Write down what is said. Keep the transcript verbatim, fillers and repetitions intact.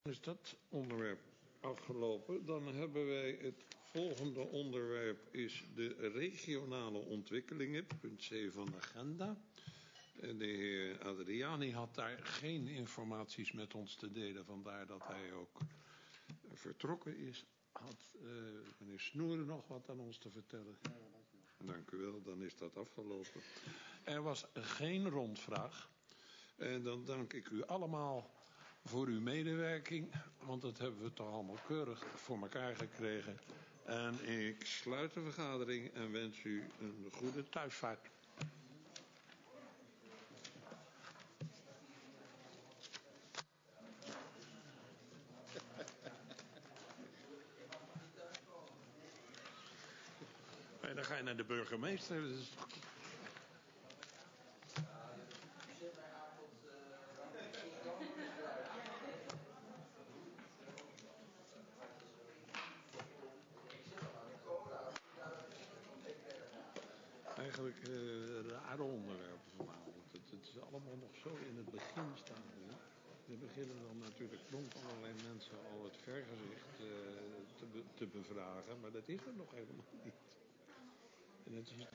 Is dat onderwerp afgelopen? Dan hebben wij het volgende onderwerp is de regionale ontwikkelingen, punt C van de agenda. En de heer Adriani had daar geen informaties met ons te delen, vandaar dat hij ook vertrokken is. Had uh, meneer Snoeren nog wat aan ons te vertellen? Dank u wel, dan is dat afgelopen. Er was geen rondvraag. En dan dank ik u allemaal voor uw medewerking, want dat hebben we toch allemaal keurig voor elkaar gekregen. En ik sluit de vergadering en wens u een goede thuisvaart. En dan ga je naar de burgemeester. Dat is toch... Eigenlijk uh, rare onderwerpen vanavond. Het, het is allemaal nog zo in het beginstadium. We beginnen dan natuurlijk rond allerlei mensen al het vergezicht uh, te, be te bevragen. Maar dat is er nog helemaal niet. En het is